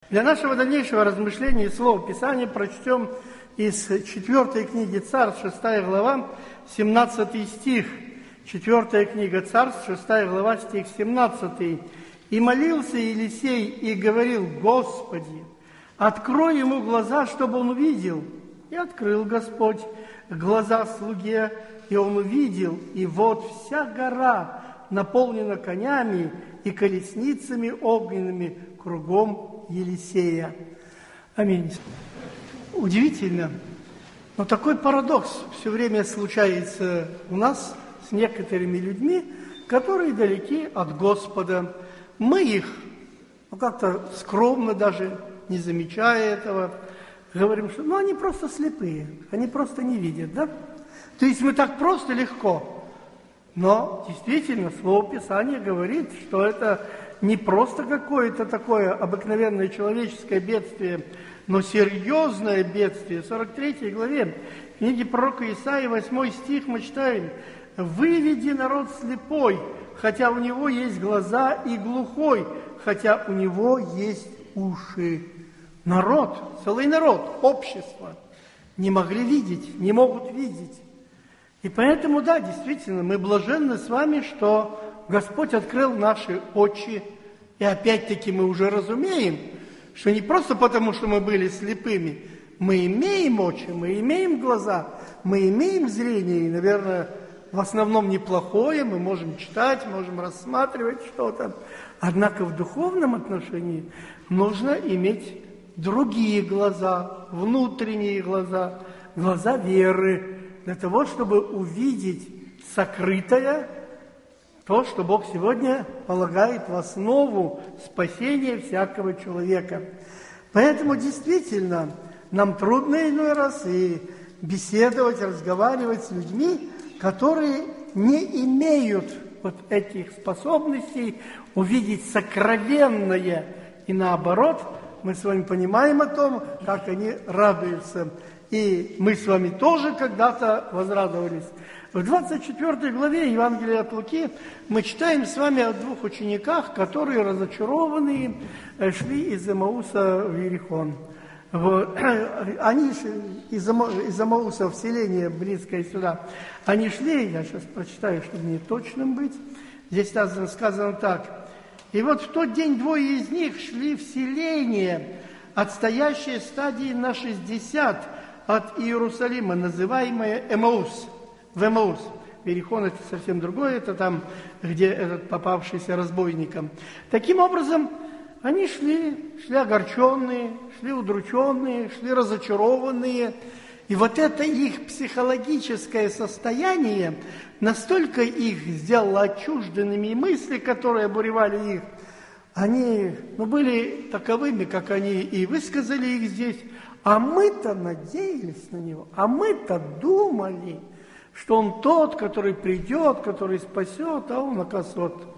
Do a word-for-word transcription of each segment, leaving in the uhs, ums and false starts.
Для нашего дальнейшего размышления и слова Писания прочтем из четвертой книги Царств, шестая глава, семнадцатый стих. Четвертая книга Царств, шестая глава, стих семнадцатый. «И молился Елисей и говорил: Господи, открой ему глаза, чтобы он увидел. И открыл Господь глаза слуге, и он увидел, и вот вся гора наполнена конями и колесницами огненными кругом Елисея». Аминь. Удивительно, но такой парадокс все время случается у нас с некоторыми людьми, которые далеки от Господа. Мы их, ну, как-то скромно даже, не замечая этого, говорим, что ну, они просто слепые, они просто не видят, да? То есть мы так просто легко. Но действительно, Слово Писания говорит, что это не просто какое-то такое обыкновенное человеческое бедствие, но серьезное бедствие. В сорок третьей главе книги пророка Исаии, восьмой стих, мы читаем: «Выведи народ слепой, хотя у него есть глаза, и глухой, хотя у него есть уши». Народ, целый народ, общество не могли видеть, не могут видеть. И поэтому, да, действительно, мы блаженны с вами, что Господь открыл наши очи. И опять-таки мы уже разумеем, что не просто потому, что мы были слепыми, мы имеем очи, мы имеем глаза, мы имеем зрение, и, наверное, в основном неплохое, мы можем читать, можем рассматривать что-то. Однако в духовном отношении нужно иметь другие глаза, внутренние глаза, глаза веры, для того, чтобы увидеть сокрытое, то, что Бог сегодня полагает в основу спасения всякого человека. Поэтому действительно нам трудно иной раз и беседовать, разговаривать с людьми, которые не имеют вот этих способностей увидеть сокровенное. И наоборот, мы с вами понимаем о том, как они радуются. И мы с вами тоже когда-то возрадовались. В двадцать четвёртой главе Евангелия от Луки мы читаем с вами о двух учениках, которые, разочарованные, шли из Эмауса в Иерихон. Они из Эмауса в селение близкое сюда. Они шли, я сейчас прочитаю, чтобы не точным быть. Здесь сказано так. «И вот в тот день двое из них шли в селение, отстоящее стадии на шестьдесят от Иерусалима, называемое Эмаус». В Эмаус. Иерихон – это совсем другое, это там, где этот попавшийся разбойником. Таким образом, они шли, шли огорченные, шли удрученные, шли разочарованные. И вот это их психологическое состояние настолько их сделало отчужденными, мысли, которые обуревали их, они ну, были таковыми, как они и высказали их здесь. А мы-то надеялись на него, а мы-то думали, что он тот, который придет, который спасет, а он, оказывается, вот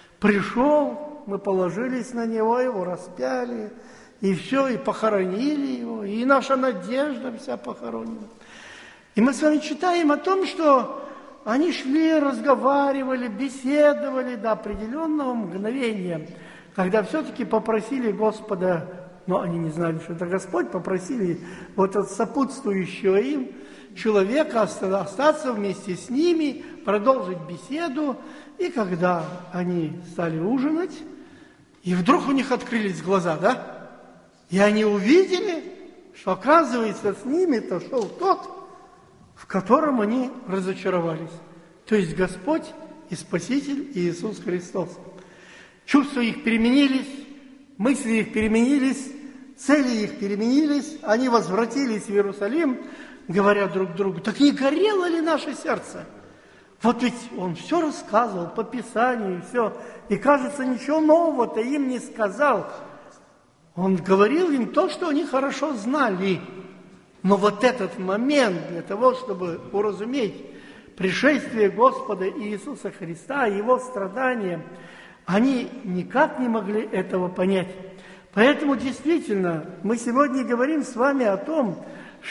пришел, мы положились на него, его распяли, и все, и похоронили его, и наша надежда вся похоронена. И мы с вами читаем о том, что они шли, разговаривали, беседовали до определенного мгновения, когда все-таки попросили Господа, но они не знали, что это Господь, попросили вот от сопутствующего им человека остаться вместе с ними, продолжить беседу. И когда они стали ужинать, и вдруг у них открылись глаза, да? И они увидели, что, оказывается, с ними-то шел тот, в котором они разочаровались. То есть Господь и Спаситель Иисус Христос. Чувства их переменились, мысли их переменились, цели их переменились, они возвратились в Иерусалим, говоря друг другу: так не горело ли наше сердце? Вот ведь он все рассказывал по Писанию, все, и, кажется, ничего нового-то им не сказал. Он говорил им то, что они хорошо знали. Но вот этот момент для того, чтобы уразуметь пришествие Господа Иисуса Христа, Его страдания, они никак не могли этого понять. Поэтому действительно мы сегодня говорим с вами о том,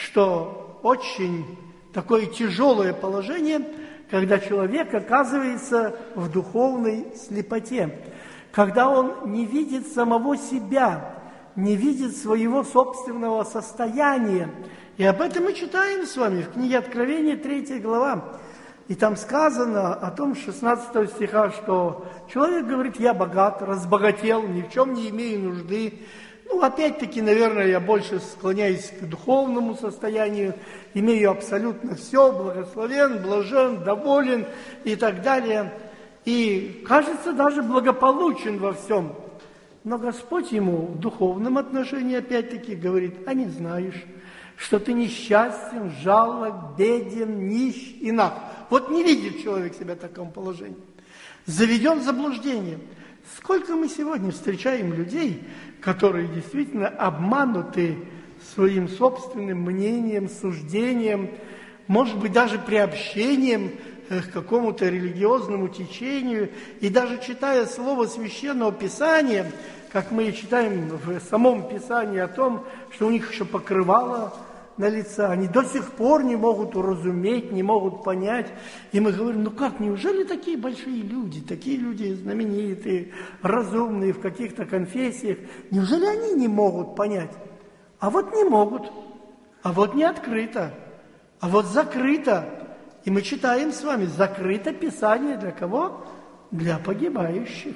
что очень такое тяжелое положение, когда человек оказывается в духовной слепоте, когда он не видит самого себя, не видит своего собственного состояния. И об этом мы читаем с вами в книге Откровения, третья глава. И там сказано о том, с шестнадцатого стиха, что человек говорит: я богат, разбогател, ни в чем не имею нужды. Ну, опять-таки, наверное, я больше склоняюсь к духовному состоянию, имею абсолютно все, благословен, блажен, доволен и так далее. И, кажется, даже благополучен во всем. Но Господь ему в духовном отношении, опять-таки, говорит: а не знаешь, что ты несчастен, жалок, беден, нищ и наг. Вот не видит человек себя в таком положении. Заведен в заблуждение. Сколько мы сегодня встречаем людей, которые действительно обмануты своим собственным мнением, суждением, может быть, даже приобщением к какому-то религиозному течению, и даже читая слово Священного Писания, как мы читаем в самом Писании о том, что у них еще покрывало на лице, они до сих пор не могут уразуметь, не могут понять. И мы говорим: ну как, неужели такие большие люди, такие люди знаменитые, разумные в каких-то конфессиях, неужели они не могут понять? А вот не могут, а вот не открыто, а вот закрыто. И мы читаем с вами: закрыто Писание для кого? Для погибающих,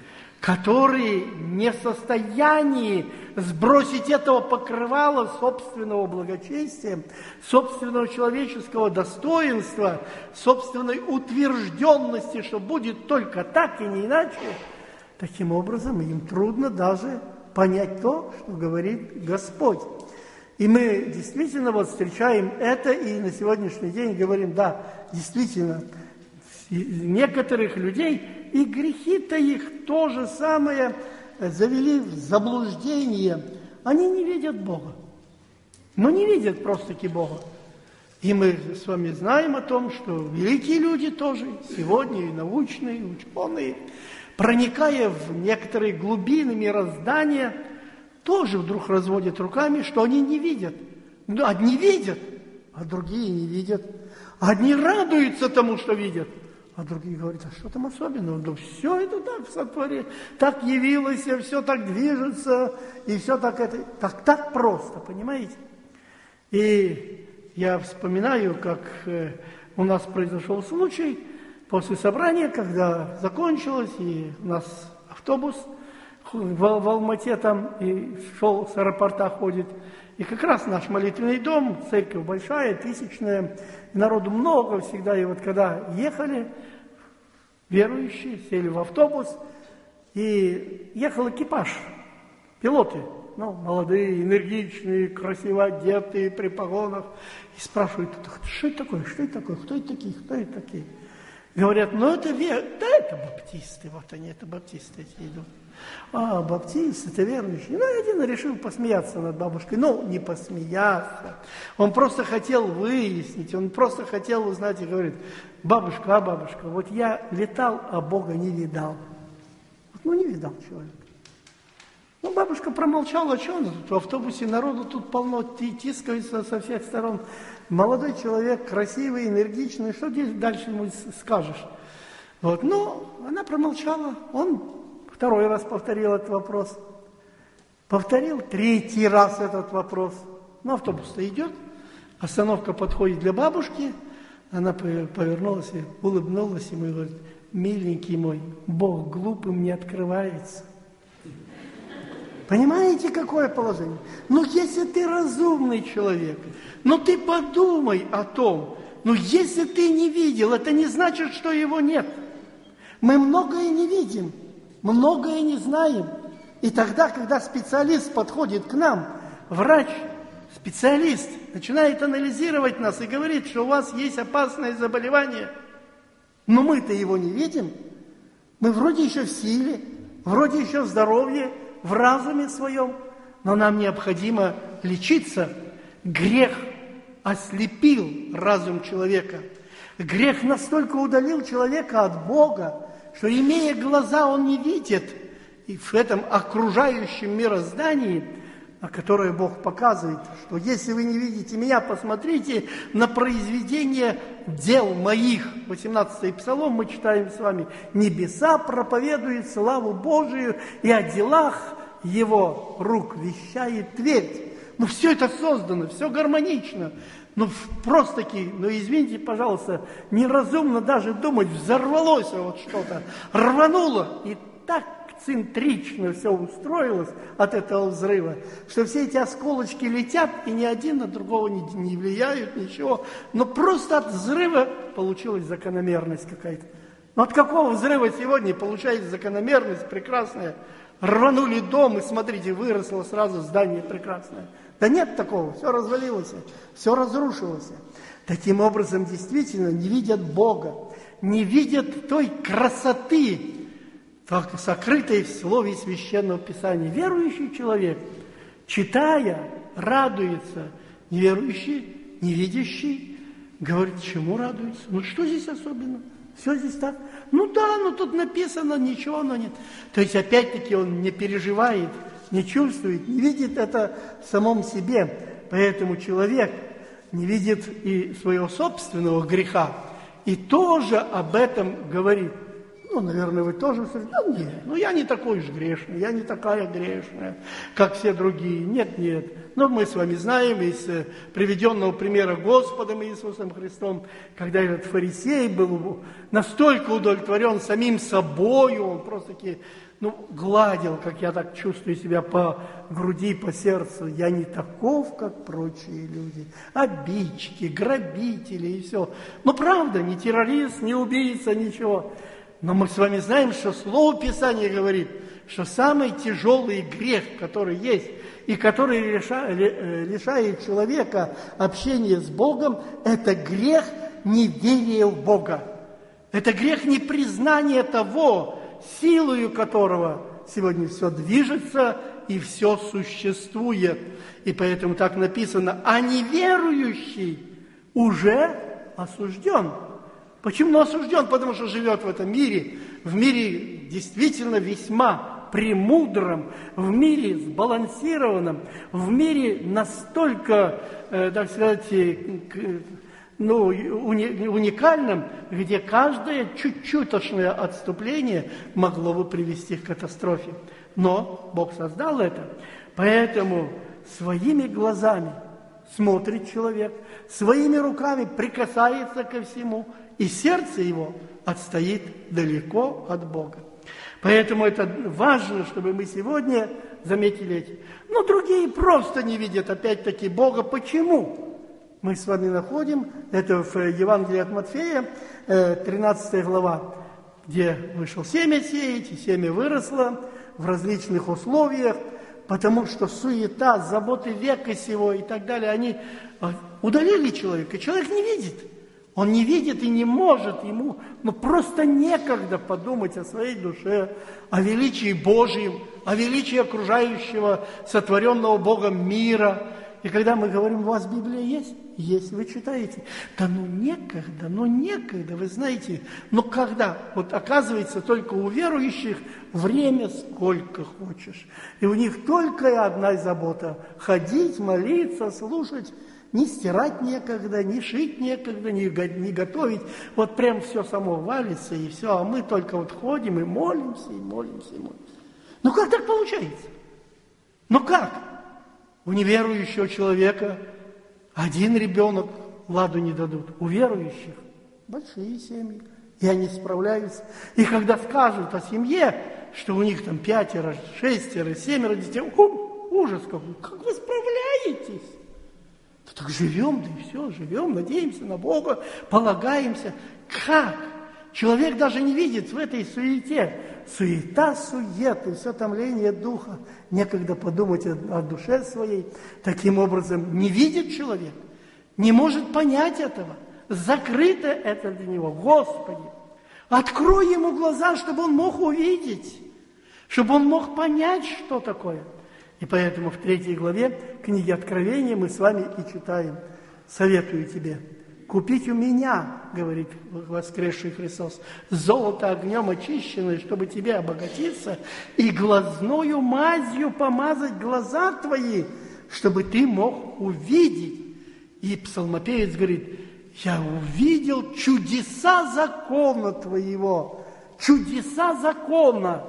которые не в состоянии сбросить этого покрывала собственного благочестия, собственного человеческого достоинства, собственной утвержденности, что будет только так и не иначе. Таким образом, им трудно даже понять то, что говорит Господь. И мы действительно вот встречаем это, и на сегодняшний день говорим: да, действительно, некоторых людей и грехи-то их то же самое завели в заблуждение. Они не видят Бога. Но не видят просто-таки Бога. И мы с вами знаем о том, что великие люди тоже сегодня, и научные, и ученые, проникая в некоторые глубины мироздания, тоже вдруг разводят руками, что они не видят. Ну, одни видят, а другие не видят. Одни радуются тому, что видят, а другие говорят: а что там особенного? Да все это так сотворено, так явилось, все так движется, и все так это, так, так просто, понимаете? И я вспоминаю, как у нас произошел случай после собрания, когда закончилось, и у нас автобус в, в Алмате там и шел, с аэропорта ходит, и как раз наш молитвенный дом, церковь большая, тысячная, народу много всегда, и вот когда ехали, верующие сели в автобус, и ехал экипаж, пилоты, ну, молодые, энергичные, красиво одетые, при погонах, и спрашивают: что это такое, что это такое, кто это такие, кто это такие? Говорят: ну это вер... да это баптисты, вот они, это баптисты эти идут. А, баптисты, это верующие. Ну, один решил посмеяться над бабушкой. Ну, не посмеяться. Он просто хотел выяснить, он просто хотел узнать и говорит: бабушка, а бабушка, вот я летал, а Бога не видал. Ну, не видал человек. Ну, бабушка промолчала: что она тут в автобусе, народу тут полно, тискается со всех сторон. Молодой человек, красивый, энергичный, что здесь дальше ему скажешь? Вот, ну, она промолчала, он второй раз повторил этот вопрос. Повторил третий раз этот вопрос. Ну, автобус-то идет, остановка подходит для бабушки, она повернулась и улыбнулась ему и говорит: миленький мой, Бог глупым не открывается. Понимаете, какое положение? Ну, если ты разумный человек, ну, ты подумай о том, ну, если ты не видел, это не значит, что его нет. Мы многое не видим, многое не знаем. И тогда, когда специалист подходит к нам, врач, специалист, начинает анализировать нас и говорит, что у вас есть опасное заболевание, но мы-то его не видим. Мы вроде еще в силе, вроде еще в здоровье, в разуме своем, но нам необходимо лечиться. Грех ослепил разум человека. Грех настолько удалил человека от Бога, что, имея глаза, он не видит. И в этом окружающем мироздании, которое Бог показывает, что если вы не видите меня, посмотрите на произведение дел моих. восемнадцатый Псалом мы читаем с вами: «Небеса проповедуют славу Божию, и о делах его рук вещает твердь. Ну, все это создано, все гармонично. Ну, просто-таки, ну, извините, пожалуйста, неразумно даже думать, взорвалось вот что-то, рвануло, и так центрично все устроилось от этого взрыва, что все эти осколочки летят, и ни один на другого не, не влияют, ничего. Но просто от взрыва получилась закономерность какая-то. Но от какого взрыва сегодня получается закономерность прекрасная? Рванули дом, и смотрите, выросло сразу здание прекрасное. Да нет такого, все развалилось, все разрушилось. Таким образом, действительно, не видят Бога, не видят той красоты, сокрытой в слове Священного Писания. Верующий человек, читая, радуется. Неверующий, невидящий, говорит, чему радуется? Ну что здесь особенно? Все здесь так. Ну да, ну тут написано, ничего, но нет. То есть, опять-таки, он не переживает, не чувствует, не видит это в самом себе. Поэтому человек не видит и своего собственного греха, и тоже об этом говорит. Ну, наверное, вы тоже скажете, ну нет, ну я не такой же грешный, я не такая грешная, как все другие. Нет, нет. Но мы с вами знаем из приведенного примера Господом Иисусом Христом, когда этот фарисей был настолько удовлетворен самим собою, он просто-таки, ну, гладил, как я так чувствую себя, по груди, по сердцу. Я не таков, как прочие люди. Обидчики, грабители и все. Ну, правда, не террорист, не убийца, ничего. Но мы с вами знаем, что Слово Писания говорит, что самый тяжелый грех, который есть, и который лишает человека общения с Богом, это грех неверия в Бога. Это грех непризнания того, силою которого сегодня все движется и все существует. И поэтому так написано, а неверующий уже осужден. Почему он осужден? Потому что живет в этом мире, в мире действительно весьма премудром, в мире сбалансированном, в мире настолько, э, так сказать, ну, уни, уникальном, где каждое чуть-чутошное отступление могло бы привести к катастрофе. Но Бог создал это, поэтому своими глазами смотрит человек, своими руками прикасается ко всему, и сердце его отстоит далеко от Бога. Поэтому это важно, чтобы мы сегодня заметили эти. Но другие просто не видят, опять-таки, Бога. Почему? Мы с вами находим, это в Евангелии от Матфея, тринадцатая глава, где вышел семя сеять, и семя выросло в различных условиях, потому что суета, заботы века сего и так далее, они удалили человека, человек не видит. Он не видит и не может ему, ну просто некогда подумать о своей душе, о величии Божьем, о величии окружающего, сотворенного Богом мира. И когда мы говорим, у вас Библия есть? Есть, вы читаете. Да ну некогда, ну некогда, вы знаете. Но когда? Вот оказывается, только у верующих время сколько хочешь. И у них только одна забота – ходить, молиться, слушать. Ни стирать некогда, ни шить некогда, ни, ни готовить. Вот прям все само валится, и все. А мы только вот ходим и молимся, и молимся, и молимся. Ну как так получается? Ну как? У неверующего человека один ребенок ладу не дадут. У верующих большие семьи, и они справляются. И когда скажут о семье, что у них там пятеро, шестеро, семеро детей, ужас какой, как вы справляетесь? Так живем, да и все, живем, надеемся на Бога, полагаемся. Как? Человек даже не видит в этой суете. Суета, сует, и все томление духа. Некогда подумать о, о душе своей. Таким образом, не видит человек, не может понять этого. Закрыто это для него. Господи, открой ему глаза, чтобы он мог увидеть, чтобы он мог понять, что такое. И поэтому в третьей главе книги Откровения мы с вами и читаем. Советую тебе купить у меня, говорит воскресший Христос, золото огнем очищенное, чтобы тебе обогатиться, и глазною мазью помазать глаза твои, чтобы ты мог увидеть. И псалмопевец говорит, я увидел чудеса закона твоего, чудеса закона.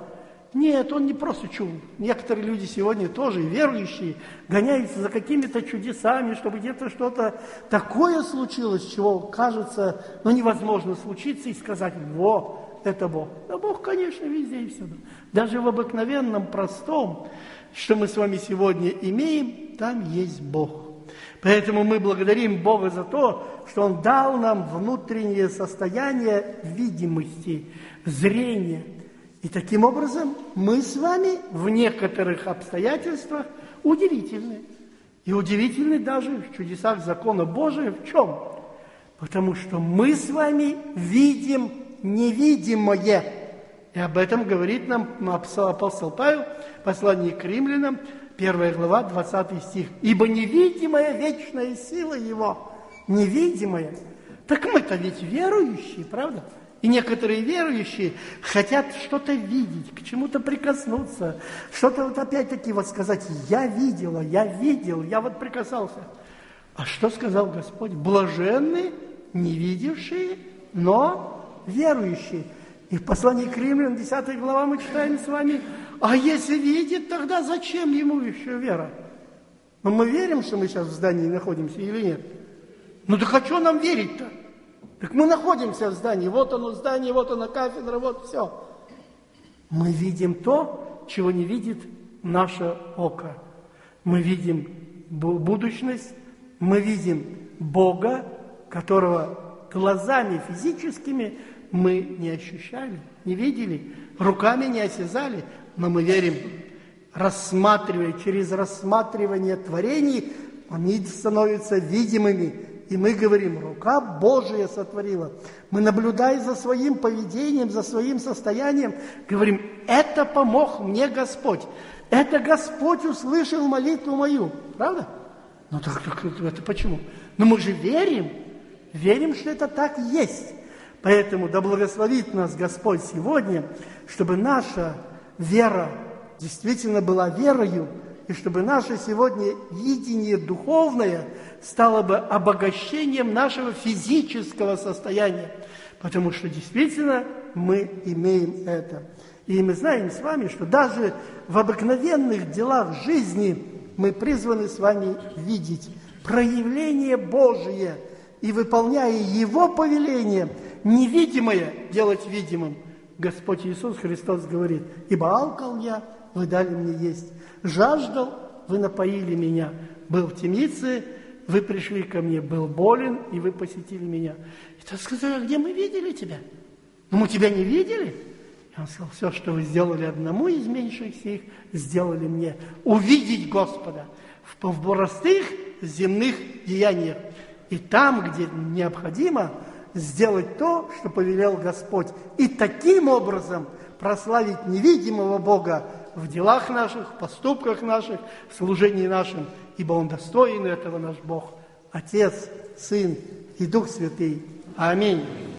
Нет, он не просто чудо. Некоторые люди сегодня тоже, верующие, гоняются за какими-то чудесами, чтобы где-то что-то такое случилось, чего кажется, ну, невозможно случиться и сказать: во, это Бог. Да Бог, конечно, везде и всюду. Даже в обыкновенном, простом, что мы с вами сегодня имеем, там есть Бог. Поэтому мы благодарим Бога за то, что Он дал нам внутреннее состояние видимости, зрения. И таким образом мы с вами в некоторых обстоятельствах удивительны. И удивительны даже в чудесах закона Божия. В чем? Потому что мы с вами видим невидимое. И об этом говорит нам апостол Павел в послании к римлянам, первая глава, двадцатый стих. «Ибо невидимая вечная сила Его». Невидимая. Так мы-то ведь верующие, правда? И некоторые верующие хотят что-то видеть, к чему-то прикоснуться, что-то вот опять-таки вот сказать: я видела, я видел, я вот прикасался. А что сказал Господь? Блаженны, не видевшие, но верующие. И в послании к римлянам, десятая глава, мы читаем с вами: а если видит, тогда зачем ему еще вера? Но мы верим, что мы сейчас в здании находимся или нет? Ну так а что нам верить-то? Так мы находимся в здании, вот оно здание, вот оно кафедра, вот все. Мы видим то, чего не видит наше око. Мы видим будущность, мы видим Бога, которого глазами физическими мы не ощущали, не видели, руками не осязали, но мы верим, рассматривая, через рассматривание творений, они становятся видимыми. И мы говорим: рука Божия сотворила. Мы, наблюдая за своим поведением, за своим состоянием, говорим: это помог мне Господь. Это Господь услышал молитву мою. Правда? Ну так, так это почему? Но мы же верим. Верим, что это так и есть. Поэтому да благословит нас Господь сегодня, чтобы наша вера действительно была верою, и чтобы наше сегодня видение духовное стало бы обогащением нашего физического состояния, потому что действительно мы имеем это. И мы знаем с вами, что даже в обыкновенных делах жизни мы призваны с вами видеть проявление Божие и, выполняя Его повеление, невидимое делать видимым. Господь Иисус Христос говорит: ибо алкал я, вы дали мне есть, жаждал, вы напоили меня, был в темнице, вы пришли ко мне, был болен, и вы посетили меня. И тот сказал: а где мы видели тебя? Ну, мы тебя не видели. И он сказал: все, что вы сделали одному из меньших сих, сделали мне. Увидеть Господа в, в простых земных деяниях. И там, где необходимо, сделать то, что повелел Господь. И таким образом прославить невидимого Бога в делах наших, в поступках наших, в служении нашим, ибо Он достоин этого, наш Бог, Отец, Сын и Дух Святый. Аминь.